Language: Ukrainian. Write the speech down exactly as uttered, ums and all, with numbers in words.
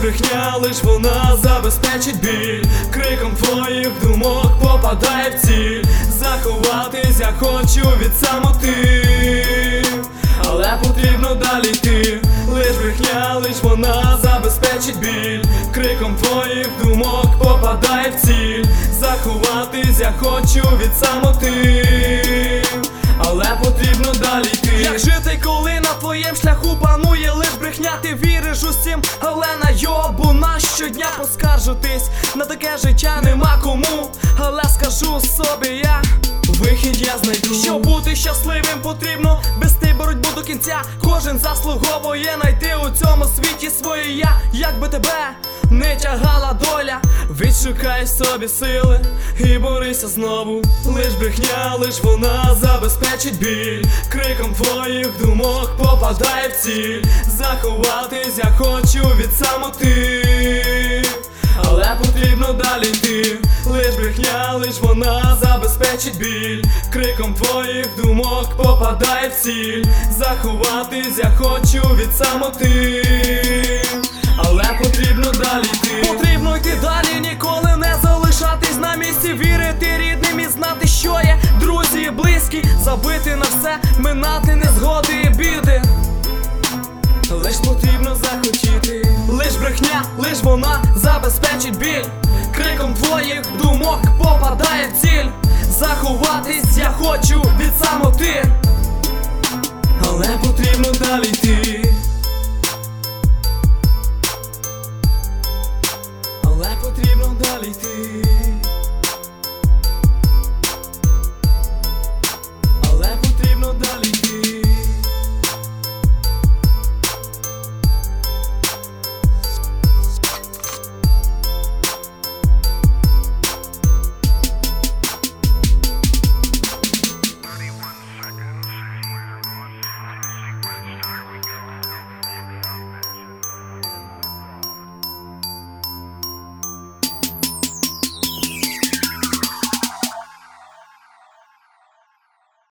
брехня, лиш вона забезпечить біль. Криком твоїх думок попадає в ціль. Заховатись я хочу від самоти, але потрібно далі йти. Лиш брехня, лиш вона забезпечить біль. Криком твоїх думок попадає в ціль. Заховатись я хочу від самоти, але потрібно далі йти. Як жити, коли на твоєм шляху панує лиш брехня? Ти віриш усім, але на йобуна щодня поскаржитись. На таке життя нема кому, але скажу собі я, вихід я знайду. щоб бути щасливим, потрібно вести боротьбу до кінця. Кожен заслуговує знайти у цьому світі своє я. Як би тебе не тягала доля, відшукай в собі сили і борися знову. Лиш брехня, лиш вона забезпечить біль. Криком твоїх думок попадає в ціль. Заховатись я хочу від самоти, але потрібно далі йти. Лиш брехня, лиш вона забезпечить біль. Криком твоїх думок попадає в ціль. Заховатись я хочу від самоти, але потрібно далі йти. Потрібно йти далі, ніколи не залишатись на місці. Вірити рідним і знати, що є друзі і близькі. Забити на все, минати незгоди і біди. Лиш потрібно захотіти. Лиш брехня, лиш вона забезпечить біль. Криком твоїх думок попадає в ціль. Заховатись я хочу від самоти, але потрібно далі йти.